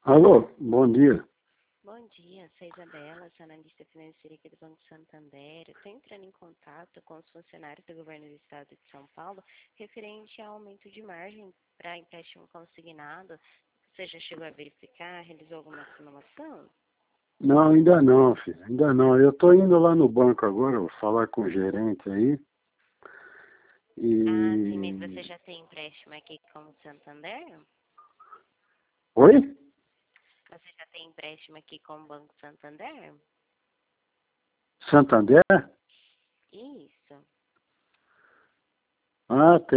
Alô, bom dia. Bom dia, sou a Isabela, sou analista financeira aqui do Banco Santander. Estou entrando em contato com os funcionários do governo do estado de São Paulo referente ao aumento de margem para empréstimo consignado. Você já chegou a verificar, realizou alguma simulação? Não, ainda não, filho, ainda não. Eu estou indo lá no banco agora, vou falar com o gerente aí. Ah, sim, mas E... você já tem empréstimo aqui com o Santander? Oi? Você já tem empréstimo aqui com o Banco Santander? Santander? Isso. Ah, tem.